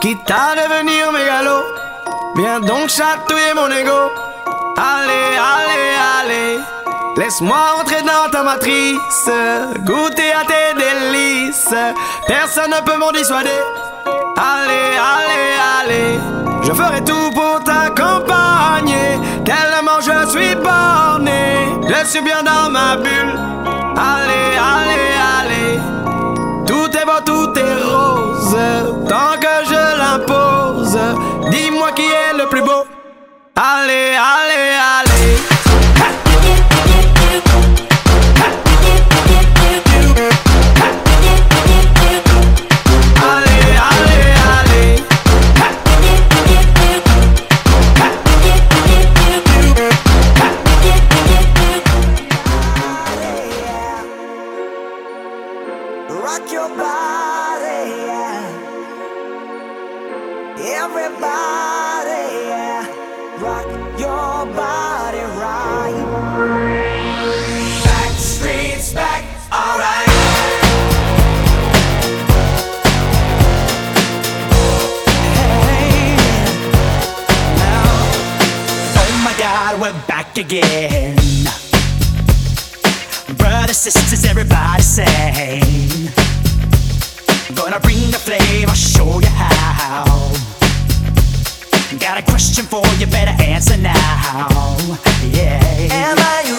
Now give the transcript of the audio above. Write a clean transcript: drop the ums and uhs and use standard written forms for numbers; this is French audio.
quitte à devenir mégalo. Viens donc chatouiller mon ego. Allez, allez, allez, laisse-moi entrer dans ta matrice, goûter à tes délices. Personne ne peut m'en dissuader. Allez, allez, allez, je ferai tout pour t'accompagner. Tellement je suis borné, je suis bien dans ma bulle. Allez, allez, allez, tout est beau, tout est rose. Tant que je l'impose, dis-moi qui est le plus beau. Allez, allez, allez. Allez, allez, allez. Rock your body, yeah. Everybody, yeah. Rock your body right. Back streets back, alright. Hey, now, oh my God, we're back again. Brothers, sisters, everybody sing. Gonna bring the flame, I'll show you how. Got a question for you, better answer now. Yeah. Am I